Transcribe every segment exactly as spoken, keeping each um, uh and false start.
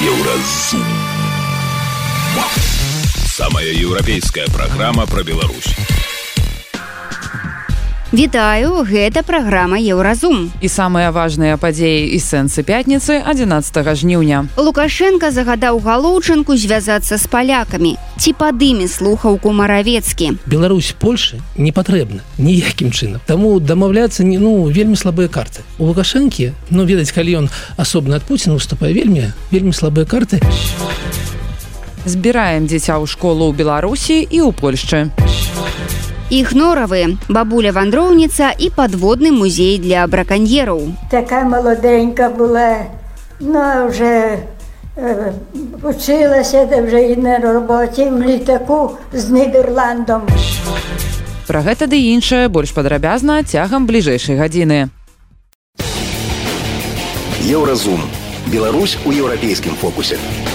Еўразум. Самая еўрапейская праграма пра Беларусь. Вітаю, гэта праграма Еўразум. І самыя важныя падзеі і сэнсы пятніцы адзінаццатага жніўня. Лукашенка загадаў Галоўчынку звязацца з палякамі. Ці падыме слухаўку Маравецкі. Беларусь Польшы не патрэбна ніякім чынам. Таму дамаўляцца не, ну, вельмі слабыя карты. У Лукашэнкі, ну, ведаць, калі ён асобна ад Пуціна выступае, вельмі, вельмі слабыя карты. Збіраем дзіця ў школу ў Беларусі і ў Польшчы. Ігноравы, бабуля-вандроўніца і падводны музей для браканьераў. Така молоденька була, ну, вже е, вчилася, де вже і на роботі в літаку з Нідерландом. Пра гэта ды іншае больш падрабязна цягам бліжэйшай гадзіны. Еўразум. Беларусь у еўрапейскім фокусе.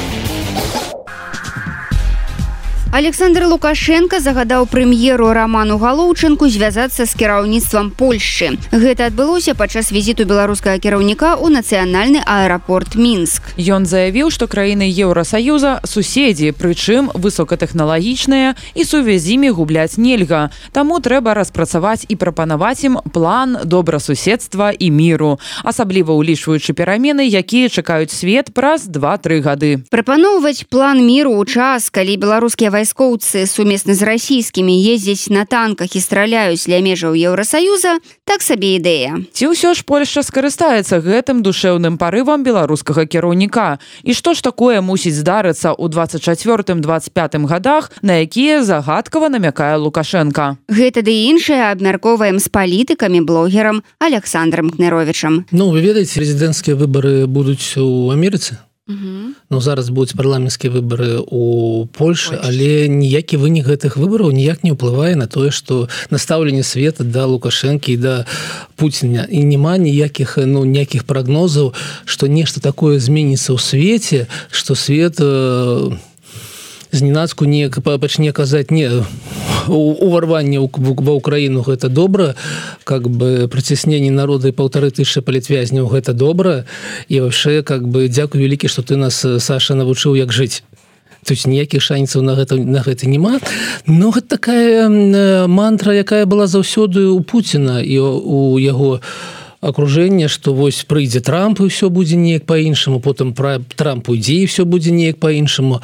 Александр Лукашенко загадаў прэм'еру Роману Галоўчынку звязацца з кіраўніцтвам Польшчы. Гэта адбылося падчас візіту беларускага кіраўніка ў нацыянальны аэрапорт Мінск. Ён заявіў, што краіны Еўрасаюза суседзі, прычым высокатэхналагічныя, і сувязь з імі губляць нельга. Таму трэба распрацаваць і прапанаваць ім план добрасуседства і міру, асабліва ўлічваючы перамены, якія чакаюць свет праз два-тры гады. Прапаноўваць план міру ў час, калі беларускія вайскоўцы сумесна з расійскімі ездзяць на танках і страляюць ля межаў Еўрасаюза, так сабе ідэя. Ці ўсё ж Польшча скарыстаецца гэтым душэўным парывам беларускага кіраўніка? І што ж такое мусіць здарыцца ў дваццаць чацвёртым - дваццаць пятым гадах, на якія загадкава намякае Лукашенка? Гэта ды іншае абмяркоўваем з палітыкамі, блогерам Александром Кнеровичам. Ну, вы ведаеце, прэзідэнцкія выбары будуць у Амерыцы? Угу. Ну, зараз будуць парламенцкія выбары ў Польшы, але ніякі вынік гэтых выбараў ніяк не ўплывае на тое, што настаўленне света да Лукашэнкі і да Пуціна. І няма ніякіх, ну, ніякіх прагнозаў, што нешта такое зменіцца ў свеце, што свет э, зненацку не пачне казаць не уварванне ва ўкраіну гэта добра, как бы прыцісненне народа і паўтары тысячы палітвязняў гэта добра, і вообще как бы дзякуй вялікі, што ты нас, Саша, навучыў як жыць. То есть ніякіх шанцаў на гэта, на гэта няма. Но гэта такая мантра, якая была заўсёды у Пуціна і у яго акружэнне, што вось прыйдзе Трамп і ўсё будзе неяк па-іншаму, потым пра Трамп уйдзе і ўсё будзе неяк па-іншаму,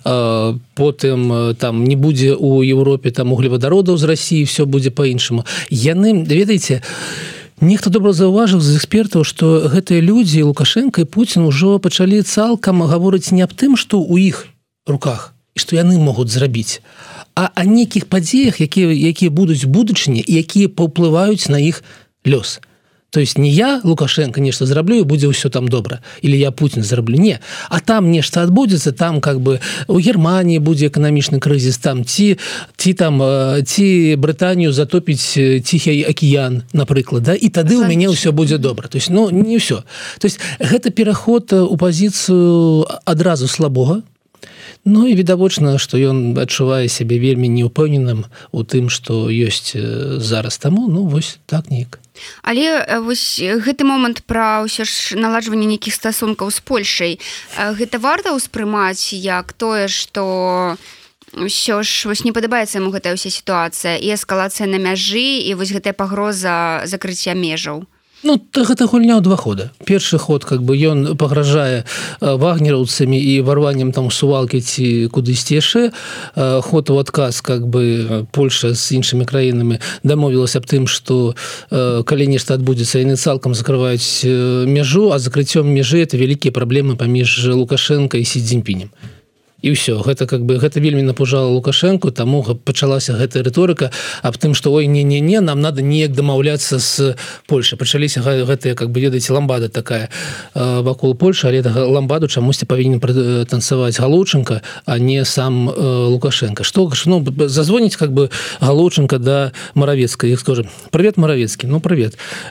потым там не будзе у Еўропе там углевадародаў з Расіі, ўсё будзе па-іншаму. Яны, ведаеце, нехта добра заўважыў з экспертаў, што гэтыя людзі, Лукашенка і Пуцін ужо пачалі цалкам гаворыць не аб тым, што ў іх руках і што яны могуць зрабіць, а о нейкіх падзеях, якія, якія будуць у будучыні і якія паўплываюць на іх лёс. То есть не я, Лукашенко, нешта зраблю, і будзе ўсё там добра. Или я, Путин, зраблю. Не. А там нешта адбудзецца, там как бы у Германии будзе эканамічны крызіс, там ці, ці, там, ці Брытанію затопіць Ціхі акіян, напрыклад. Да? І тады у мяне ўсё будзе добра. То есть, ну, не ўсё. То есть гэта пераход у пазіцыю адразу слабога. Ну і відавочна, што ён адчувае сябе вельмі неўпэўненым у тым, што ёсць зараз. Таму, ну, вось так неяк. Але вось гэты момант пра ўсё ж наладжванне нейкіх стасункаў з Польшай, гэта варта ўспрымаць як тое, што ўсё ж вось не падабаецца яму гэтая ўся сітуацыя і эскалацыя на мяжы, і вось гэтая пагроза закрыцця межаў? Ну, гэта гульня ў два хода. Першы ход, как бы, ён пагражае вагнераўцамі і варваннем там сувалкі ці кудысьці яшчэ. Ход у адказ, как бы, Польша з іншымі краінамі дамовілася аб тым, што калі нешта адбудзецца, яны цалкам закрываюць мяжу, а закрыццём мяжы это вялікія праблемы паміж Лукашенко і Сі Цзіньпінем. І ўсё, гэта как бы гэта вельмі напужала Лукашенку, таму пачалася гэтая рыторыка аб тым, што ой, не-не-не, нам надо неяк дамаўляцца з Польшай. Пачаліся гэтыя, как бы, ведаеце, ламбада такая вакол Польшы, але ламбаду чамусьці павінен танцаваць Галоўчынка, а не сам Лукашенко. Што, ну, зазвоніць, как бы, Галоўчынка да Маравецкай, як скажа: "Привет, Маравецкі". Ну, привет.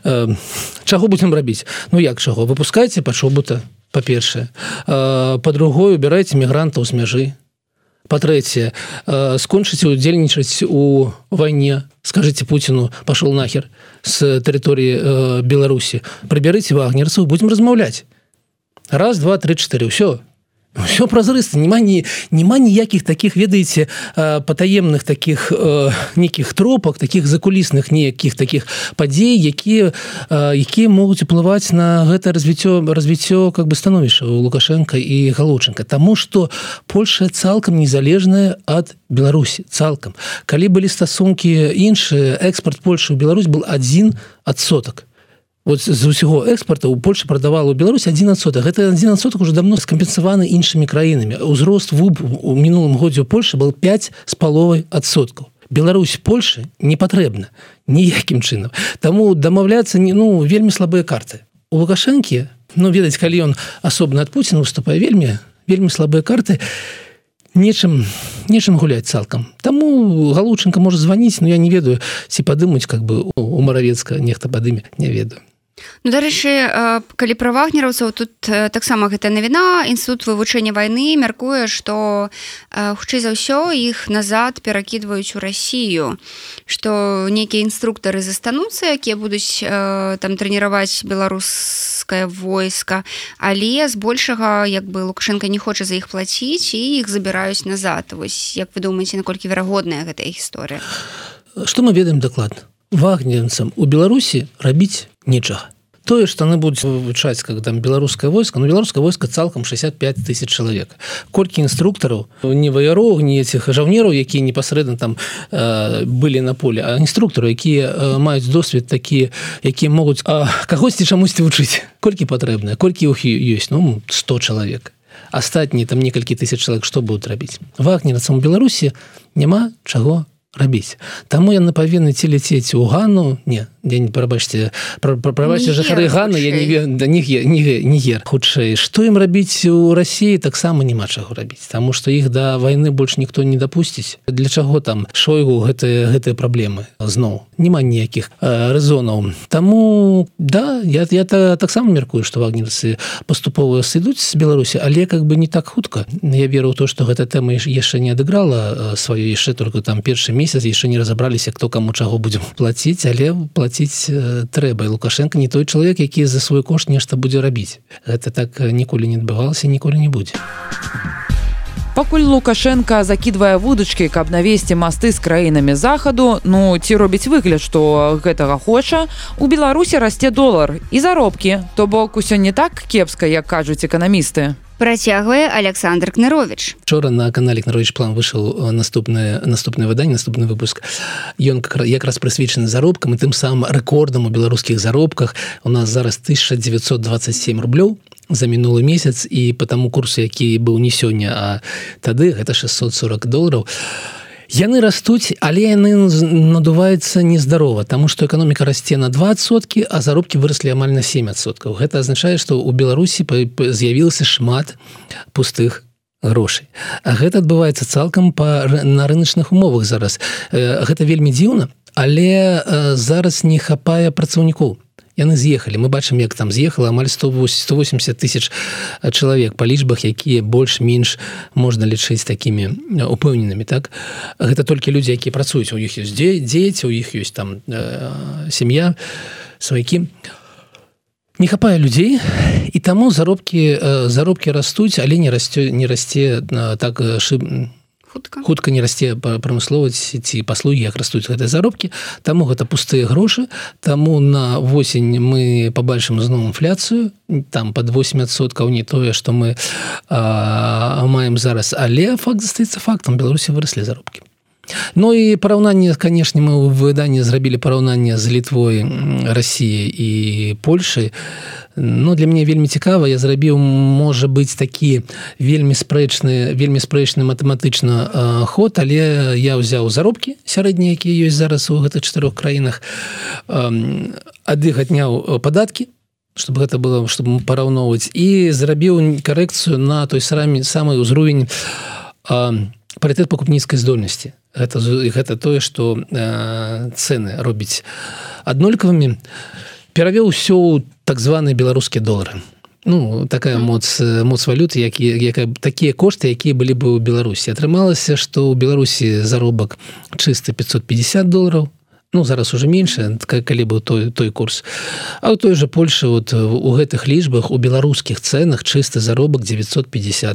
Чаго будзем рабіць? Ну, як чаго? Выпускайце пачобута. Па-першае. Па-другое, убірайце мігрантаў з мяжы. Па-трэцяе, скончыце удзельнічаць у вайне. Скажыце Пуціну, пашоў нахер з тэрыторыі Беларусі. Прыбярыце вагнерцаў, будзем размаўляць. Раз, два, тры, чатыры, ўсё. Все празрыста, няма, ні, няма ніякіх таких, ведаеце, патаемных таких некіх тропак, таких закулісных ніякіх таких падзей, якія, якія могуць уплываць на гэта развіццё, развіццё как бы становішча у Лукашенка і Галоўчынка. Таму што Польша цалкам незалежная ад Беларусі, цалкам. Калі былі стасункі іншыя, экспорт Польшы ў Беларусь был адзін адсотак. Вот з усяго экспорта у Польша прадавала ў Беларусь адзін адсотак. Гэта адзін адсотак уже давно скампенсаваны іншымі краінамі. Узрост ВУБ у мінулым годзе ў Польшы был пяць з паловай адсоткаў. Беларусь Польшы не патрэбна ніякім чынам. Таму дамаўляцца ну, вельмі слабыя карты. У Лукашэнкі, ну, ведаць, калі ён асобна ад Пуціна выступае, вельмі, вельмі слабыя карты, нечым, нечым гуляць цалкам. Таму Галоўчынка можа званіць, но я не ведаю, ці падымуць как бы у Маравецка нехта падыме, не ведаю. Ну, дарэчы, калі пра вагнераўцаў, тут таксама гэта навіна. Інстытут вывучэння вайны мяркуе, што хутчэй за ўсё іх назад перакідваюць у Расію, што нейкія інструктары застануцца, якія будуць там трэніраваць беларускае войска, але збольшага як бы Лукашенко не хоча за іх плаціць і іх забіраюць назад. Вось як вы думаеце, наколькі верагодная гэтая гісторыя? Што мы ведаем дакладна? Вагнераўцам у Беларусі рабіць нічага. Тое, што яны будуць вывучаць, как там беларускае войска, ну, беларускае войска цалкам шэсцьдзесят пяць тысяч чалавек. Колькі інструктараў, не ваяроў, не этих жаўнераў, якія непасрэдна там э, былі на поле, а інструктараў, якія э, маюць досвед такі, якія могуць э, кагосьці чамусьці вучыць. Колькі патрэбна, колькі іх ёсць? Ну, сто чалавек. Астатнія там некалькі тысяч чалавек што будуць рабіць? Вагнераўцам у Беларусі няма чаго рабіць. Таму яны павінны ці ляцець у Гану, не, не прабачце, прабачце жыхары Ганы, я не ведаю, да, Нігер, хутчэй. Што ім рабіць у Расіі, таксама няма чаго рабіць, таму што іх да вайны больш ніхто не дапусціць. Для чаго там Шойгу гэтыя, гэтыя праблемы зноў? Няма ніякіх э, рэзонаў. Таму, да, я, я таксама мяркую, што вагнерцы паступова сыдуць з Беларусі, але как бы не так хутка. Я веру ў то, што гэта тэма яшчэ не адыграла сваё, яшчэ только там першы месяц, яшчэ не разабраліся, хто каму чаго будзе плаціць, але плаціць э, трэба. І Лукашенко не той чалавек, які за свой кошт нешта будзе рабіць. Гэта так ніколі не адбывалася, ніколі не будзе. Пакуль Лукашенко закідвае вудачкі, каб навесці масты з краінамі захаду, ну, ці робіць выгляд, што гэтага хоча, у Беларусі расце долар і заробкі, то бок усё не так кепска, як кажуць эканамісты. Працягвае Александр Кнырович. Вчора на канале Кнырович План выйшаў наступнае, наступнае выданне, наступны выпуск. Ён якраз прысвечаны заробкам і тым самым рэкордам у беларускіх заробках. У нас зараз тысяча девятьсот двадцать семь рублёў за мінулы месяц, і по таму курсу, які быў не сёння, а тады гэта шестьсот сорок долараў. Яны растуць, але яны надуваюцца нездарова, таму што эканоміка расце на два адсоткі, а заробкі выраслі амаль на сем адсоткаў. Гэта азначае, што ў Беларусі з'явілася шмат пустых грошай. А гэта адбываецца цалкам па, на рыначных умовах зараз. Гэта вельмі дзіўна, але зараз не хапае працаўнікоў. Яны з'ехалі. Мы бачым, як там з'ехала амаль сто восемьдесят тысяч чалавек па лічбах, якія больш-менш можна лічыць такімі упэўненымі. Так? Гэта толькі людзі, якія працуюць. У іх ёсць дзеці, у іх ёсць там э, сям'я, сваякі. Не хапае людзей, і таму заробкі, э, заробкі растуць, але не расце, не расце э, так шыб... Хутка. Хутка не расце прамысловасць ці паслугі, як растуць гэтыя заробкі, таму гэта пустыя грошы, таму на восень мы пабачым зноў інфляцыю, там пад восемь адсоткаў, не тое, што мы а, маем зараз, але факт застаецца фактам, Беларусі выраслі заробкі. Ну і параўнанне, канешне, мы ў выданні зрабілі параўнанне з Літвой, Расіяй і Польшай. Ну, для мяне вельмі цікава, я зрабіў, можа быць, такі вельмі спрэчны, вельмі спрэчны матэматычна э, ход, але я ўзяў заробкі сярэднія, якія ёсць зараз у гэтых чатырох краінах, э, ад іх адняў падаткі, чтобы гэта было, чтобы параўноўваць, і зрабіў карэкцыю на той самы, самы ўзровень э, парытэт пакупніцкай здольнасці. Гэта, гэта тое, што э, цэны робіць аднолькавымі. Перавёў усё ў так званыя беларускія долары. Ну, такая моц, моц валюты, які, якая, такія кошты, якія былі бы ў Беларусі. Атрымалася, што ў Беларусі заробак чыста пятьсот пятьдесят долараў, ну, зараз уже меньше, калі быў той, той курс. А ў той жа Польшы, вот, у гэтых лічбах, у беларускіх цэнах чысты заробак девятьсот пятьдесят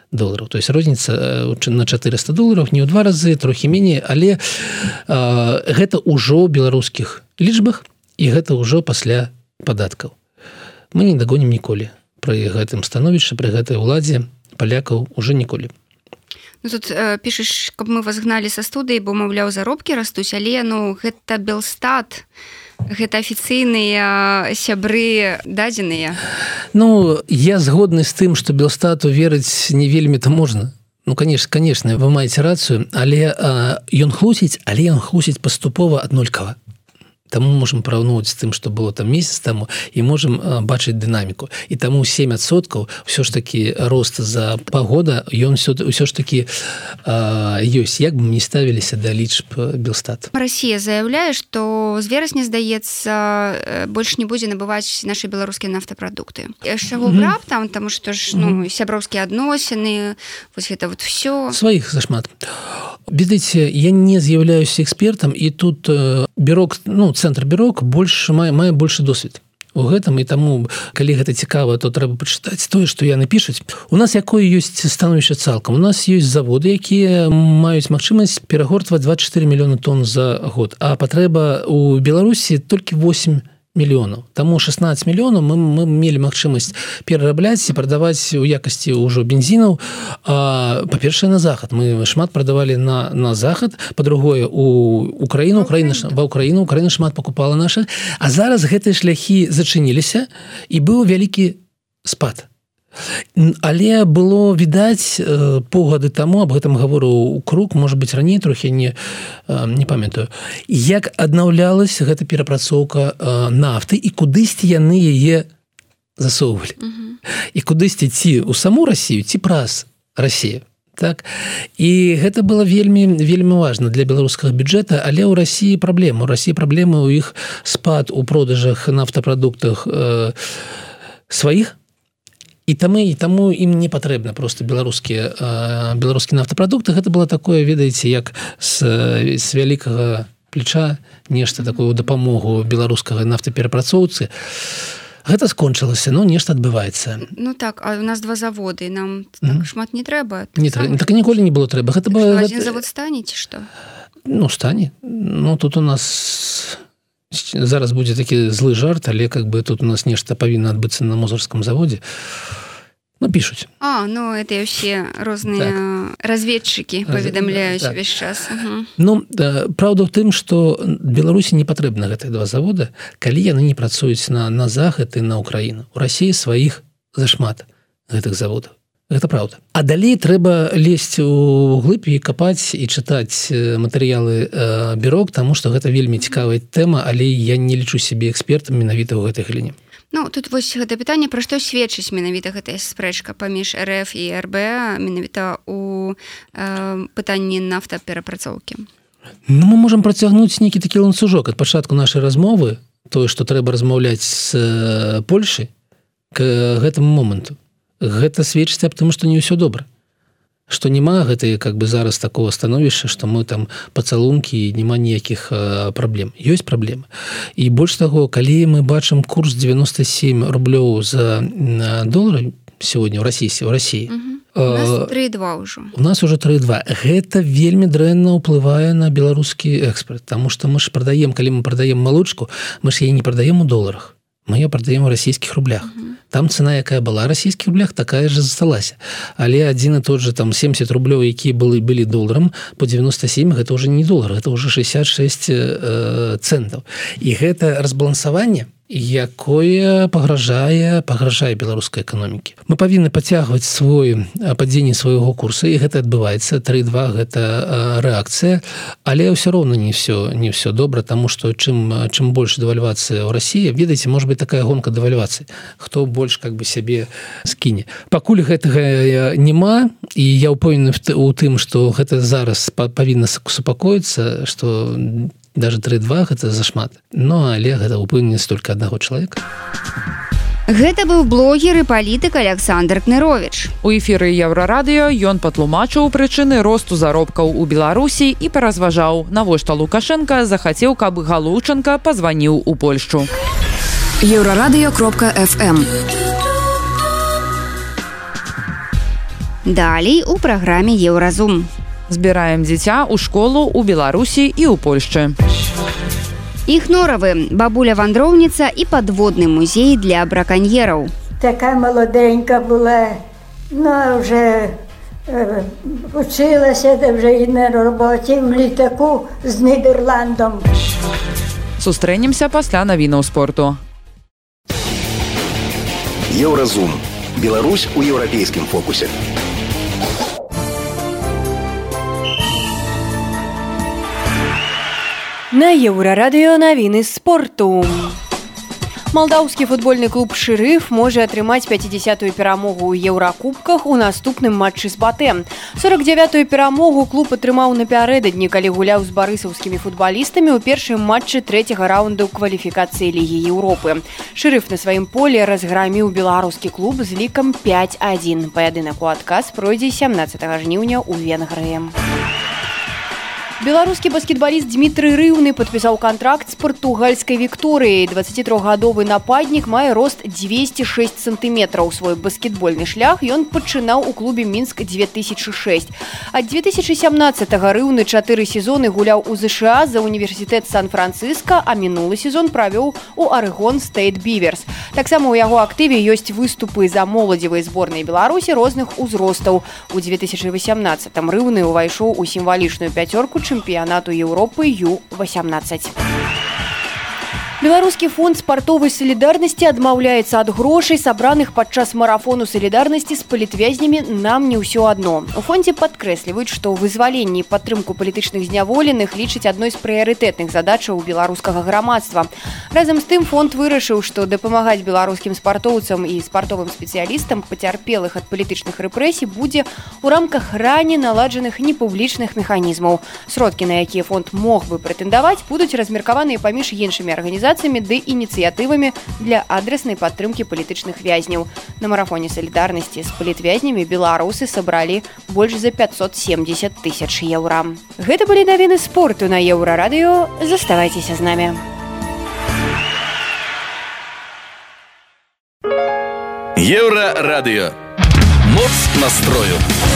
долараў. То есть розніца на чатырыста долараў, не ў два разы, трохі меней, але а, гэта ўжо ў беларускіх лічбах і гэта ўжо пасля падаткаў. Мы не дагонім ніколі пры гэтым становішчы, пры гэтай уладзе палякаў уже ніколі. Ну, тут э, пішаш, каб мы вас гналі са студыі, бо, маўляў, заробкі растуць, але ну, гэта Белстат, гэта афіцыйныя сябры дадзеныя. Ну, я згодны з тым, што Белстату верыць не вельмі-то можна. Ну, конечно, конечно, вы маеце рацыю, але а, ён хлусіць, але ён хлусіць паступова аднолькава. Таму можам параўноўваць з тым, што было там месяц таму, і можам а, бачыць дынаміку. І таму сем адсоткаў ўсё ж такі рост за пагода, ён ўсё, ўсё ж такі а, ёсць, як бы мы не ставіліся да лічб Белстат. Расія заяўляе, што з верасня, здаецца, больш не будзе набываць нашы беларускія нафтапрадукты. З чаго mm-hmm. раптам, таму што ж ну, mm-hmm. сяброўскія адносіны, вось гэта вот всё. Сваіх зашмат. Ведаеце, я не з'яўляюся экспертам, і тут бюрок, ну, цэнтр бюрок больш мае, мае большы досвед у гэтым, і таму, калі гэта цікава, то трэба пачытаць тое, што яны пішуць. У нас якое ёсць становішча цалкам? У нас ёсць заводы, якія маюць магчымасць перагортваць двадцять четыре мільёны тонн за год, а патрэба у Беларусі толькі восемь мільёнаў. Таму шестнадцать мільёнаў мы, мы мелі магчымасць перарабляць і прадаваць у якасці ўжо бензінаў. А, па-першае, на захад. Мы шмат прадавалі на, на захад. Па-другое, у Украіну, Украіна, ва Украіну, Украіна шмат пакупала наша. А зараз гэтыя шляхі зачыніліся, і быў вялікі спад. Але было відаць паўгады таму, аб гэтым гаворыў Крук, можа быць, раней трохі не, не памятаю, як аднаўлялась гэта перапрацоўка нафты і кудысьці яны яе засоўвалі. Uh-huh. І кудысьці ці ў саму Расію, ці праз Расію. Так? І гэта было вельмі, вельмі важна для беларускага бюджэта, але ў Расіі праблема. У Расіі праблема, у іх спад у продажах нафтапрадуктах э, сваіх, І таму, і таму ім не патрэбна проста беларускія, беларускія нафтапрадукты. Гэта было такое, ведаеце, як з, з вялікага плеча нешта такое дапамогу беларускага нафтаперапрацоўцы. Гэта скончылася, ну, нешта адбываецца. Ну так, а у нас два заводы, нам так mm-hmm. шмат не трэба. Не трэба, так ніколі не было трэба. Гэта было, один гэта... завод стане, ці што? Ну, стане. Ну, тут у нас... Зараз будзе такі злы жарт, але как бы тут у нас нешта павінна адбыцца на Мозырском заводе. Ну, пишуць. А, ну, это ўсе розныя так. разведчыкі паведамляюць так. Весь час. Угу. Ну, да, праўда ў тым, што Беларусі не патрэбна гэтыя два завода, калі яны не працуюць на, на захад і на Украіну. У Расіі сваіх зашмат гэтых заводаў. Гэта праўда. А далей трэба лезть у глыб і капаць і чытаць матэрыялы э, бюрок, таму што гэта вельмі цікавая тэма, але я не лічу сябе экспертам менавіта ў гэтай галіне. Ну, тут вось гэта пытанне, пра што сведчыць менавіта гэтая спрэчка паміж эр эф і эр бэ менавіта ў э, пытанні нафтаперапрацоўкі. Ну, мы можам працягнуць нейкі такі ланцужок ад пачатку нашай размовы, тое, што трэба размаўляць з э, Польшай к гэтаму моманту. Гэта сведчыць аб тым, што не ўсё добра. Што няма гэтай, как бы, зараз такого становішча, што мы там пацалункі і няма ніякіх а, праблем. Ёсць праблемы. І больш таго, калі мы бачым курс девяносто семь рублёў за долар сегодня ў Расіі, ў Расіі. Угу. У нас три два ўжо. У нас уже три два. Гэта вельмі дрэнна ўплывае на беларускі экспорт, таму што мы ж прадаем, калі мы прадаем малочку, мы ж яе не прадаем у доларах. Мы ее продаем в расійскіх рублях. Uh-huh. Там цена, якая была в расійскіх рублях, такая же засталася. Але один и тот же там семьдесят рублёў, якія былі, былі доларам, по девяносто семь, гэта уже не доллар, это уже шестьдесят шесть э, центов. И гэта разбалансаванне, якое пагражае пагражае беларускай эканомікі. Мы павінны пацягваць свой падзенне свайго курса, і гэта адбываецца. три два гэта рэакцыя, але ўсё роўна не все не все добра, таму што чым чым больш дэвальвацыя ў Расіі, ведаеце, можа быць такая гонка дэвальвацыі. Хто больш как бы сябе скіне. Пакуль гэтага няма, і я ўпэўнены у тым, што гэта зараз павінна супакоіцца, што даже три два гэта зашмат. Ну, але гэта ўпэўненасць толькі аднаго чалавека. Гэта быў блогер і палітык Александр Кныровіч. У эфіры Еўрарадыё ён патлумачыў прычыны росту заробкаў у Беларусі і паразважаў, навошта Лукашенко захацеў, каб Галушчанка пазваніў у Польшчу. еўрарадыё кропка эф эм Далей у праграме Еўразум. Збіраем дзіця ў школу ў Беларусі і ў Польшчы. Іхноравы, бабуля-вандроўніца і падводны музей для браканьераў. Така молоденька була, ну вже е, вчилася, де вже і на роботі в літаку з Нідерландом. Сустрэнемся пасля навінаў спорту. Еўразум. Беларусь у еўрапейскім фокусе. На Еўрарадыё навіны спорту. Малдаўскі футбольны клуб «Шэрыф» можа атрымаць пяцідзясятую перамогу ў еўракубках у наступным матчы з Батэ. сорок дзявятую перамогу клуб атрымаў напярэдадні, калі гуляў з барысаўскімі футбалістамі ў першым матчы трэцяга раунду кваліфікацыі Лігі Еўропы. «Шэрыф» на сваім полі разграміў беларускі клуб з лікам пяць адзін. Паядынак у адказ пройдзе сямнаццатага жніўня ў Венгрыі. Беларускі баскетбаліст Дмітрый Рыўны падпісаў кантракт з партугальскай «Вікторыяй». дваццацітрохгадовы нападнік мае рост дзвесце шэсць сантыметраў. Свой баскетбольны шлях ён пачынаў у клубе «Мінск две тысячи шесть». Ад дзве тысячы сямнаццатага Рыўны чатыры сезоны гуляў у ЗША за універсітэт Сан-Францыска, а мінулы сезон правёў у Арэгон Стейт Біверс. Таксама ў яго актыве ёсць выступы за моладзевай зборнай Беларусі розных узростаў. У дзве тысячы васямнаццатым Рыўны ўвайшоў у сімвалічную пяцёрку чэмпіянату Еўропы ю васямнаццаць. Беларускі фонд спартовай салідарнасці адмаўляецца ад грошай, сабраных падчас марафону салідарнасці з палітвязнямі «Нам не ўсё адно». У фондзе падкрэсліваюць, што вызваленне і падтрымку палітычных зняволеных лічыць адной з прыярытэтных задачаў беларускага грамадства. Разам з тым фонд вырашыў, што дапамагаць беларускім спартоўцам і спартовым спецыялістам пацярпелых ад палітычных рэпрэсій будзе ў рамках раней наладжаных непублічных механізмаў. Сродкі, на якія фонд мог бы прэтэндаваць, будуць размеркаваныя паміж іншымі арганізацыямі ды ініцыятывамі для адраснай падтрымкі палітычных вязняў. На марафоне салідарнасці з палітвязнямі беларусы сабралі больш за пятьсот семьдесят тысяч еўра. Гэта былі навіны спорту на Еўрарадыё. Заставайцеся з намі. Еўрарадыё. Моц настрою.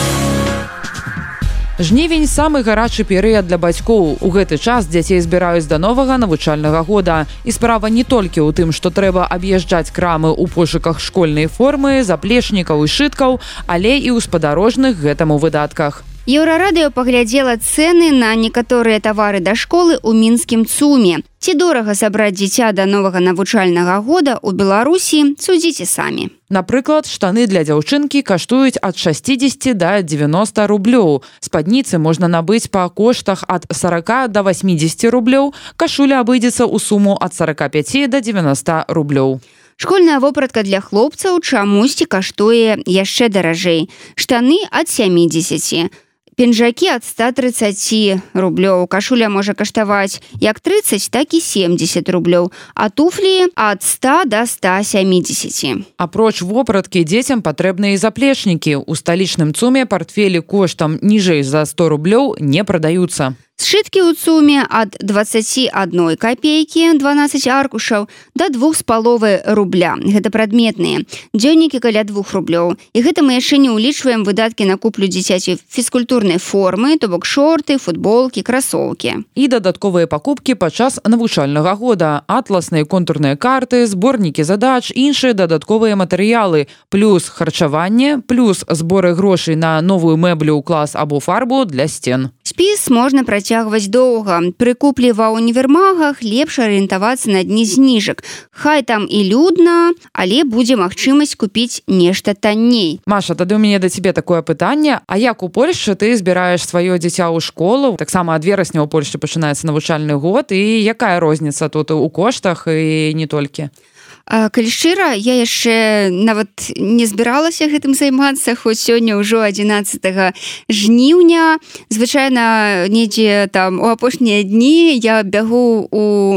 Жнівень – самы гарачы перыяд для бацькоў. У гэты час дзяцей збіраюць да новага навучальнага года. І справа не толькі ў тым, што трэба аб'язджаць крамы ў пошуках школьнай формы, заплечнікаў і шыткаў, але і ў спадарожных гэтаму выдатках. Еўрарадыё паглядзела цэны на некаторыя тавары да школы ў мінскім ЦУМе. Ці дорага сабраць дзіця да новага навучальнага года ў Беларусі, судзіце самі. Напрыклад, штаны для дзяўчынкі каштуюць ад шасцідзесяці да дзевяноста рублёў. Спадніцы можна набыць па коштах ад сорока да восьмідзесяці рублёў. Кашуля абыдзецца ў суму ад сорока пяці да дзевяноста рублёў. Школьная вопратка для хлопцаў чамусьці каштуе яшчэ даражэй. Штаны ад сямідзесяці. Пінжакі ад ста трыццаці рублёў. Кашуля можа каштаваць як трыццаць, так і семьдесят рублёў, а туфлі ад ста да ста сямідзесяці. Апроч вопраткі дзецям патрэбныя і заплечнікі. У сталічным ЦУМе партфелі коштам ніжэй за сто рублёў не прадаюцца. Сшыткі ў ЦУМе ад дваццаці адной капейкі, дванаццаць аркушаў, да двух з паловай рубля. Гэта прадметныя. Дзённікі каля двух рублёў. І гэта мы яшчэ не ўлічваем выдаткі на куплю дзіцяці фізкультурнай формы, то бок шорты, футболкі, красоўкі. І дадатковыя пакупкі падчас навучальнага года. Атласныя контурныя карты, зборнікі задач, іншыя дадатковыя матэрыялы, плюс харчаванне, плюс зборы грошай на новую мэблю ў клас або фарбу для сцен. Спіс можна працягваць доўга. Пры куплі ва універмагах лепш арыентавацца на дні зніжак. Хай там і людна, але будзе магчымасць купіць нешта танней. Маша, тады ў мяне да цябе такое пытанне. А як у Польшчы ты збіраеш сваё дзіця ў школу? Таксама ад верасня ў Польшчы пачынаецца навучальны год. І якая розніца тут у коштах і не толькі? Калі шчыра, я яшчэ нават не збіралася гэтым займацца, хоць сёння ўжо адзінаццатага жніўня. Звычайна, недзе там у апошнія дні я бягу у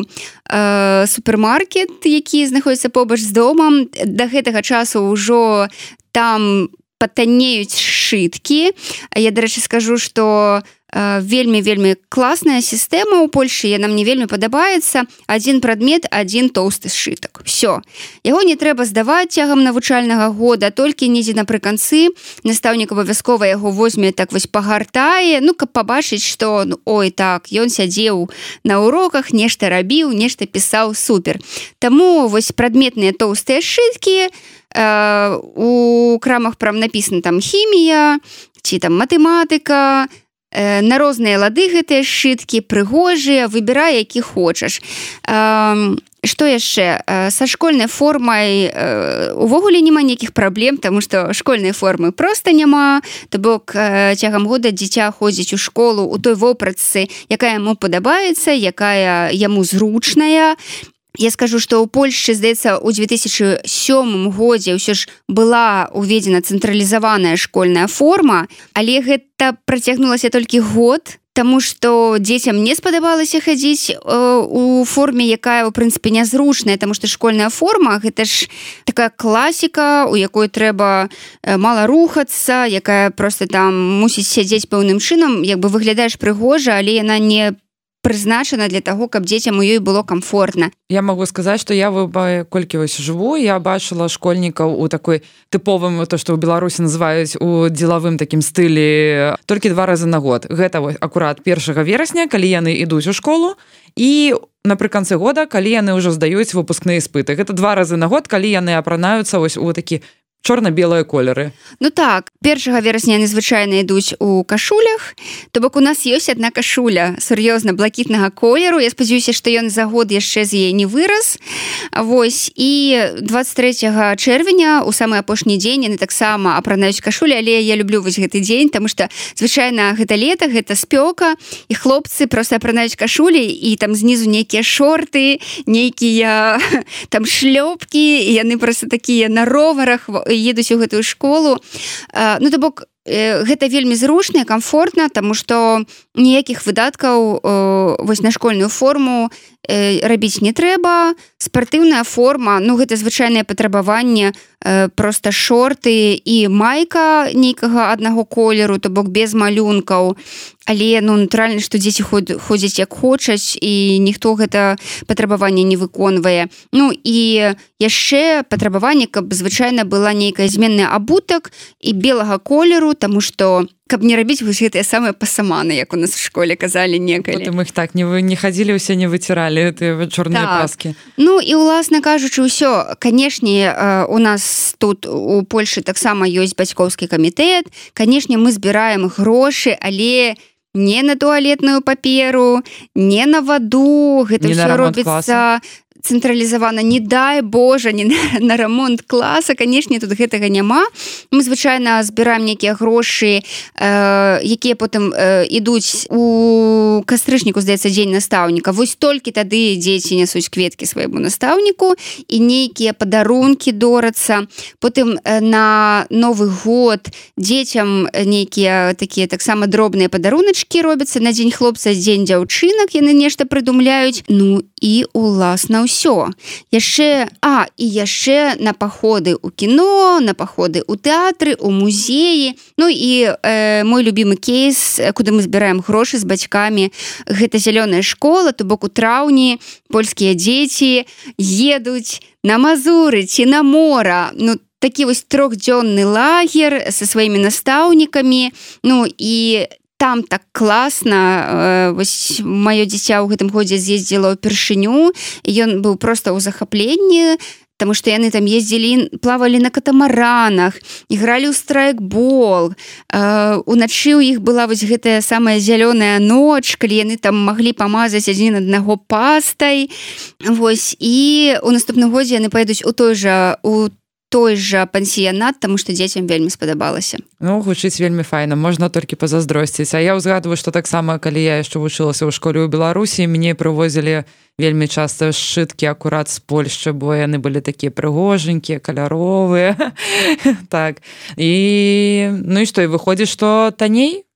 э, супермаркет, які знаходзіцца побач з домам. Да гэтага часу ўжо там патанеюць сшыткі. Я, дарэчы, скажу, што вельмі-вельмі класная сістэма ў Польшы, яна мне вельмі падабаецца. Адзін прадмет, адзін тоўсты сшытак. Всё. Яго не трэба здаваць цягам навучальнага года, толькі недзе напрыканцы настаўнік абавязкова яго возьме, так вось пагартае, ну, каб пабачыць, што ну, ой, так, ён сядзеў на уроках, нешта рабіў, нешта пісаў, супер. Таму вось прадметныя тоўстыя сшыткі, э, у крамах прям напісана там хімія, ці там матэматыка, на розныя лады гэтыя сшыткі, прыгожыя, выбірай, які хочаш. Што яшчэ? Са школьнай формай увогуле няма ніякіх праблем, таму што школьнай формы проста няма, то бок цягам года дзіця ходзіць у школу у той вопратцы, якая яму падабаецца, якая яму зручная. Я скажу, што ў Польшчы, здаецца, у две тысячи сёмым годзе ўсё ж была уведзена цэнтралізаваная школьная форма, але гэта працягнулася толькі год, таму што дзецям не спадабалася хадзіць у форме, якая, у прынцыпе, нязручная, таму што школьная форма – гэта ж такая класіка, у якой трэба мала рухацца, якая проста там мусіць сядзець пэўным чынам, як бы выглядаеш прыгожа, але яна не прызначана для таго, каб дзецям у ёй было комфортна. Я могу сказаць, што я колькі вось жыву, я бачыла школьнікаў у такой тыповым, то, што ў Беларусі называюць у дзелавым такім стылі толькі два разы на год. Гэта вось акурат першага верасня, калі яны ідуць у школу, і напрыканцы года, калі яны ўжо здаюць выпускныя іспыты. Гэта два разы на год, калі яны апранаюцца вось у такі чорна-белыя колеры. Ну так, першага верасня яны звычайна ідуць у кашулях, то бок у нас ёсць адна кашуля сур'ёзна блакітнага колеру. Я спадзяюся, што ён за год яшчэ з яе не вырас. Вось, і двадцать трэцяга чэрвеня, у самы апошні дзень, яны таксама апранаюць кашулі, але я люблю вось гэты дзень, таму што звычайна гэта лета, гэта спёка, і хлопцы проста апранаюць кашулі, і там знізу нейкія шорты, нейкія там шлёпкі, і яны проста такія на роварах едуць у гэтую школу. Ну, то бок, гэта вельмі зручна, комфортна, таму што ніякіх выдаткаў вось на школьную форму рабіць не трэба. Спартыўная форма, ну, гэта звычайнае патрабаванне, проста шорты і майка нейкага аднаго колеру, то бок без малюнкаў. Але, ну, натуральна, што дзеці ходзяць як хочуць, і ніхто гэта патрабаванне не выконвае. Ну, і яшчэ патрабаванне, каб звычайна была нейкая зменная абутак і белага колеру, таму што каб не рабіць вось гэтыя самыя пасаманы, як у нас у школе казалі некалі. Потым іх так не, не хадзілі, усе не выціралі гэтыя чорныя так. паскі. Ну, і, уласна кажучы, ўсё. Канешне, у нас тут у Польшы таксама ёсць бацькоўскі камітэт. Канешне, мы збіраем грошы, але не на туалетную паперу, не на ваду. Гэта ўсё робіцца цэнтралізавана, не дай Божа, не на, на рамонт класа, канешне, тут гэтага няма. Мы звычайна збіраем нейкія грошы, э, якія потым э, ідуць у кастрычніку, здаецца, дзень настаўніка. Вось толькі тады дзеці нясуць кветкі свайму настаўніку, і нейкія падарункі дорацца. Потым э, на Новы год дзецям нейкія такія таксама дробныя падаруначкі робяцца. На дзень хлопца, дзень дзяўчынак, яны нешта прыдумляюць. Ну і уласна ўсё. Все. Яшчэ, а, і яшчэ на паходы ў кіно, на паходы ў тэатры, у музеі. Ну і э, мой любімы кейс, куды мы збіраем грошы з бацькамі, гэта зялёная школа, то бок у траўні польскія дзеці едуць на Мазуры ці на мора. Ну, такі вось трохдзённы лагер са сваімі настаўнікамі. Ну і там так класна. Вось маё дзіця ў гэтым годзе з'ездзіла ўпершыню, і ён быў проста ў захапленні, таму што яны там ездзілі, плавалі на катамаранах, ігралі ў страйкбол. Уначы ў іх была вось гэтая самая зялёная ноч, калі яны там маглі памазаць адзін аднаго пастай. Вось, і ў наступным годзе яны паедуць у той жа у той жа пансіянат, таму што дзецям вельмі спадабалася. Ну, гучыць вельмі файна, можна толькі пазаздросціць. А я ўзгадваю, што таксама, калі я яшчэ вучылася ў школе ў Беларусі, мне прывозілі вельмі часта сшыткі акурат з Польшчы, бо яны былі такія прыгожанькія, каляровыя. Так. І, ну і што, і выходзіць, што танней?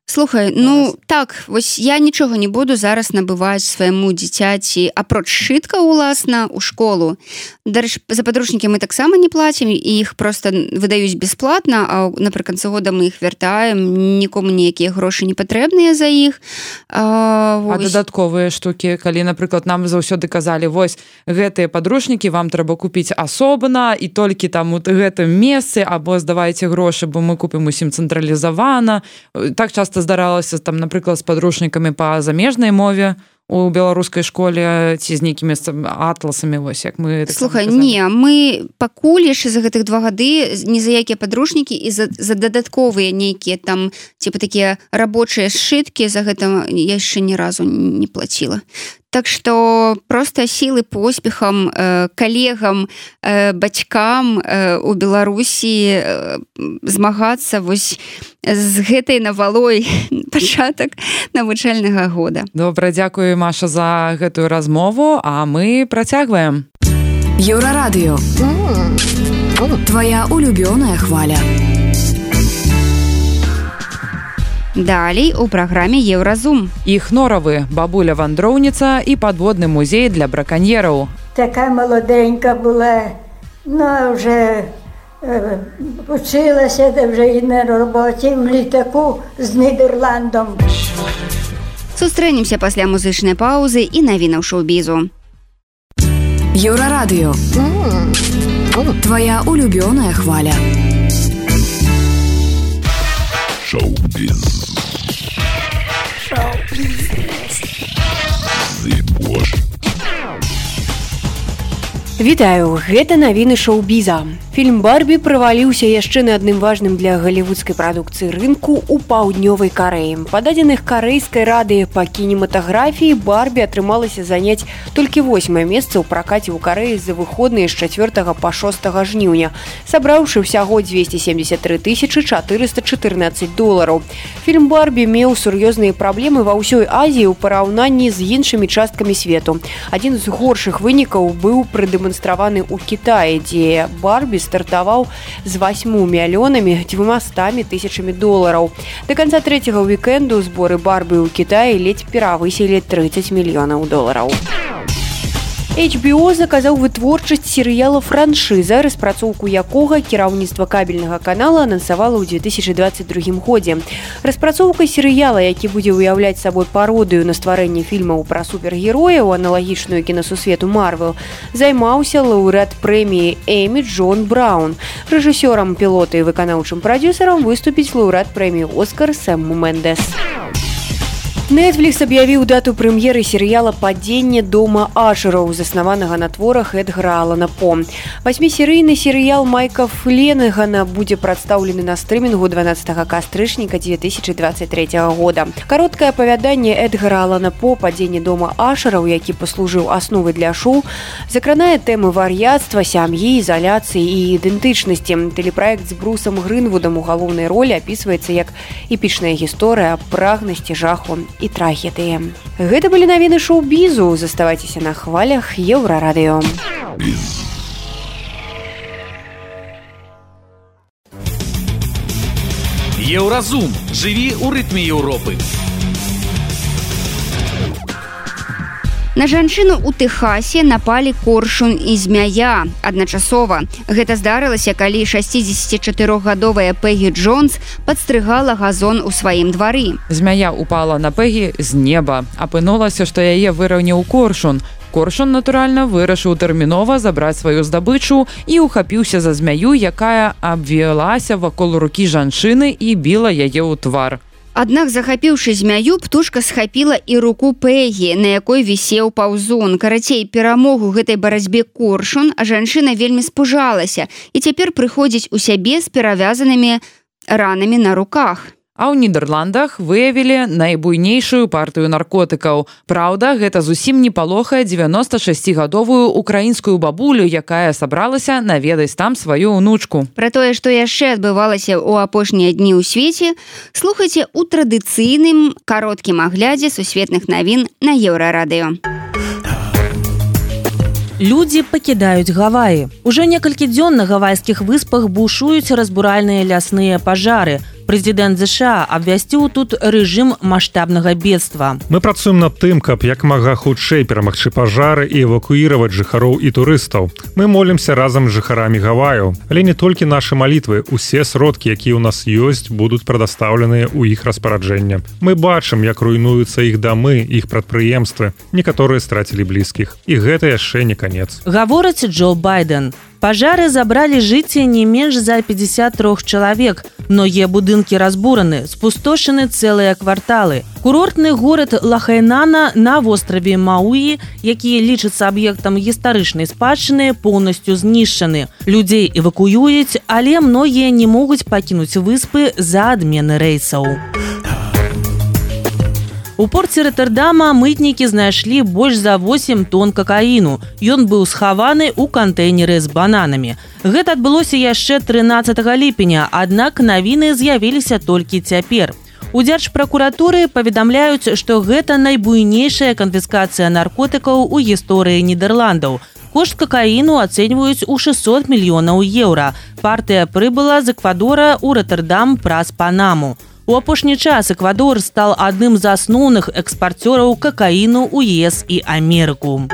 Слухай, ну так, вось я нічога не буду зараз набываць свайму дзіцяці апроч сшытка уласна у школу. Дарэчы, за падручнікі мы таксама не плацім, і іх проста выдаюць бясплатна, а напрыканцы года мы іх вяртаем, нікому ніякія грошы не патрэбныя за іх. А, а дадатковыя штукі, калі, напрыклад, нам заўсёды казалі, вось гэтыя падручнікі вам трэба купіць асобна і толькі там у гэтым месцы, або здавайце грошы, бо мы купім усім цэнтралізавана. Так часта здаралася, там, напрыклад, з падручнікамі па замежнай мове у беларускай школе ці з нейкімі атласамі, вось як мы... Слухай, не, мы пакуль яшчэ за гэтых два гады ні за якія падручнікі і за, за дадатковыя нейкія там, типа такія рабочыя сшыткі, за гэта я яшчэ ні разу не плаціла. Так што проста сілы поспехам э, калегам, э, бацькам э, у Беларусі э, змагацца вось з гэтай навалой пачатак навучальнага года. Добра, дзякую, Маша, за гэтую размову, а мы працягваем. Еўрарадыё. Твоя улюбёная хваля. Далей у праграме Еўразум. Іх норавы, бабуля-вандроўніца і падводны музей для браканьераў. Така молоденька була, ну вже е, училася, де вже і на роботі в літаку з Нідерландом. Сустрэнемся пасля музычнай паўзы і навінаў шоу-бізу. Еўрарадыё. Твоя улюбёная хваля. Шоу-біз. Вітаю, гэта навіны шоу-біза. Фільм «Барбі» праваліўся яшчэ на адным важным для галівудскай прадукцыі рынку ў паўднёвай Карэі. Па дадзеных карэйскай рады па кінематаграфіі «Барбі» атрымалася заняць толькі восьмае месца ў пракаце ў Карэі за выходныя з чацвёртага па шостага жніўня, сабраўшы ўсяго дзвесце семдзесят тры тысячы чатырыста чатырнаццаць долараў. Фільм «Барбі» меў сур'ёзныя праблемы ва ўсёй Азіі ў параўнанні з іншымі часткамі свету. Адзін з горшых вынікаў быў прадэманстраваны ў Кітаі, дзе «Барбі» стартаваў з васьмю мільёнамі дзвюмастамі тысячамі долараў. Да канца трэцяга уікенду зборы «Барбі» ў Кітаі ледзь перавысілі трыццаць мільёнаў долараў. эйч би о заказаў вытворчасць серыяла «Франшыза», распрацоўку якога кіраўніцтва кабельнага канала анансавала ў две тысячы дваццаць другім годзе. Распрацоўка серыяла, які будзе ўяўляць сабой пародыю на стварэнне фільмаў пра супергерояў, аналагічную кінасусвету «Марвел», займаўся лаўрэат прэміі Эмі Джон Браун. Рэжысёрам, пілота і выканаўчым прадзюсарам выступіць лаўрэат прэміі «Оскар» Сэм Мендес. Netflix аб'явіў дату прэм'еры серыяла «Падзенне дома Ашераў», заснаванага на творах Эдгара Алана По. Васьмісерыйны серыял Майка Фленэгана будзе прадстаўлены на стрымінгу дванаццатага кастрычніка две тысячы дваццаць трэцяга года. Кароткае апавяданне Эдгара Алана По «Падзенне дома Ашераў», які паслужыў асновай для шоу, закранае тэмы вар'яцтва, сям'і, ізаляцыі і ідэнтычнасці. Тэлепраект з Брусам Грынвудам у галоўнай ролі апісваецца як эпічная гісторыя аб прагнасці, жаху і трагедыі. Гэта былі навіны шоу-бізу. Заставайцеся на хвалях Еўрарадыё. Еўразум. Жыві ў рытме Еўропы. На жанчыну ў Тэхасе напалі коршун і змяя адначасова. Гэта здарылася, калі шасцідзесяцічатырохгадовая Пегі Джонс падстрыгала газон у сваім двары. Змяя упала на Пегі з неба. Апынулася, што яе выраўняў коршун. Коршун, натуральна, вырашыў тэрмінова забраць сваю здабычу і ухапіўся за змяю, якая абвілася вакол рукі жанчыны і біла яе ў твар. Аднак, захапіўшы змяю, птушка схапіла і руку Пегі, на якой вісеў паўзун. Карацей, перамогу гэтай барацьбе коршун, а жанчына вельмі спужалася і цяпер прыходзіць у сябе з перавязанымі ранамі на руках. А ў Нідерландах выявілі найбуйнейшую партыю наркотыкаў. Праўда, гэта зусім не палохае дзевяноста шасцігадовую украінскую бабулю, якая сабралася наведаць там сваю ўнучку. Пра тое, што яшчэ адбывалася ў апошнія дні ў свеце, слухайце ў традыцыйным кароткім аглядзе сусветных навін на Еўрарадыё. Людзі пакідаюць Гаваі. Ужо некалькі дзён на гавайскіх выспах бушуюць разбуральныя лясныя пажары. Прэзідэнт ЗША абвясціў тут рэжым маштабнага бедства. Мы працуем над тым, каб як мага хутчэй перамагчы пажары і эвакуіраваць жыхароў і турыстаў. Мы молімся разам з жыхарамі Гаваю, але не толькі нашы малітвы, усе сродкі, якія ў нас ёсць, будуць прадастаўленыя ў іх распараджэнне. Мы бачым, як руйнуюцца іх дамы, іх прадпрыемствы, некаторыя страцілі блізкіх. І гэта яшчэ не канец. Гаворыць Джо Байден. Пажары забралі жыцці не менш за пятьдесят три чалавек. Многія будынкі разбураны, спустошаны цэлыя кварталы. Курортны горад Лахайнана на востраве Мауі, які лічыцца аб'ектам гістарычнай спадчыны, поўнасцю знішчаны. Людзей эвакуююць, але многія не могуць пакінуць выспы з-за адмены рэйсаў. У порце Роттердама мытнікі знайшлі больш за восемь тонн какаіну. Ён быў схаваны ў кантэйнеры з бананамі. Гэта адбылося яшчэ трынаццатага ліпеня, аднак навіны з'явіліся толькі цяпер. У дзяржпракуратуры паведамляюць, што гэта найбуйнейшая канфіскацыя наркотыкаў у гісторыі Нідерландаў. Кошт какаіну ацэньваюць у шестьсот мільёнаў еўра. Партыя прыбыла з Эквадора ў Роттердам праз Панаму. У апошні час Эквадор стал адным з асноўных экспарцёраў какаіну ў ЕС і Амерыку.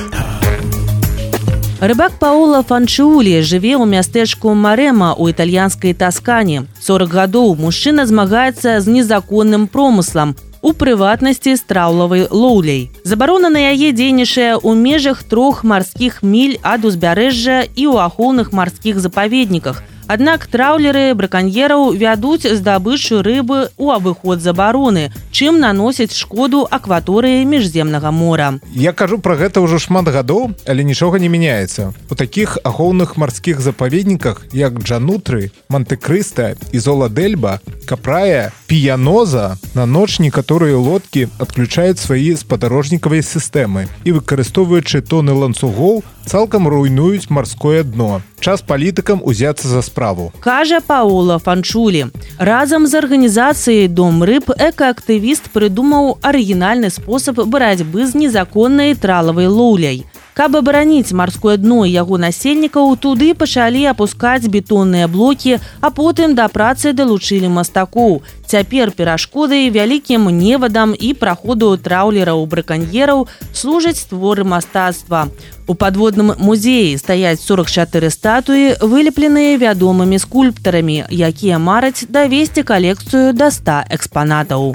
Рыбак Паоло Фанчиулі жыве ў мястэчку Марэма ў італьянскай Таскане. сорок гадоў мужчына змагаецца з незаконным промыслам, у прыватнасці з траўлавай лоўляй. Забарона на яе дзейнічае ў межах трох марскіх міль ад узбярэжжа і ў ахоўных марскіх запаведніках. Аднак траўлеры браканьераў вядуць здабычу рыбы ў абыход забароны, чым наносяць шкоду акваторыі міжземнага мора. Я кажу пра гэта ўжо шмат гадоў, але нічога не мяняецца. У такіх ахоўных марскіх запаведніках, як Джанутры, Монте-Крыста, Ізола-Дельба, Капрая, Піяноза, на ноч некаторыя лодкі адключаюць свае спадарожнікавыя сістэмы і, выкарыстоўваючы тоны ланцугоў, цалкам руйнуюць марское дно. Час палітыкам узяцца за справу. Кажа Паоло Фанчулі. Разам з арганізацыяй «Дом рыб» экаактывіст прыдумаў арыгінальны спосаб барацьбы з незаконнай тралавай лоўляй. Каб абараніць марское дно і яго насельнікаў, туды пачалі апускаць бетонныя блокі, а потым да працы далучылі мастакоў. Цяпер перашкодай вялікім невадам і праходу траўлераў-браканьераў служаць творы мастацтва. У падводным музеі стаяць сорок чатыры статуі, вылепленыя вядомымі скульптарамі, якія мараць давесці калекцыю да ста экспанатаў.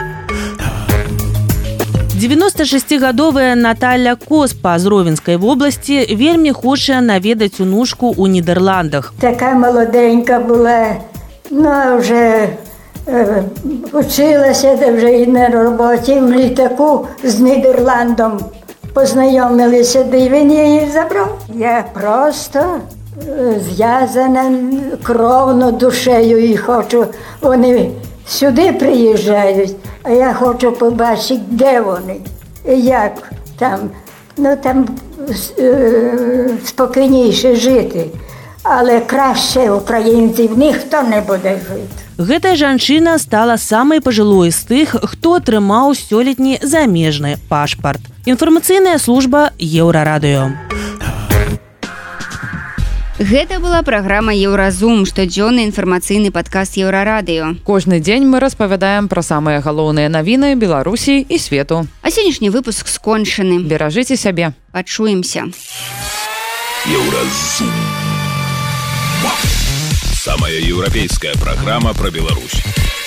девяностошестигадовая Наталя Коспа з Ровенскай вобласці вельмі хоча наведаць унучку ў Нідерландах. Така молоденька була, ну вже е, вчилася, де вже і на роботі в літаку з Нідерландом познайомилися, де він її забрав. Я просто е, зв'язана кровно душею і хочу, вони сюди приїжджають, а я хочу побачити, де вони і як там. Ну, там е, спокійніше жити, але краще українців ніхто не буде жити. Гэтая жанчына стала самай пажылой з тых, хто атрымаў сёлетні замежны пашпарт. Інфармацыйная служба Еўрарадыё. Гэта была праграма «Еўразум», штодзённы інфармацыйны падкаст Еўрарадыё. Кожны дзень мы распавядаем пра самыя галоўныя навіны Беларусі і свету. А сённяшні выпуск скончаны. Беражыце сябе. Пачуемся. Еўразум. Самая еўрапейская праграма пра Беларусь.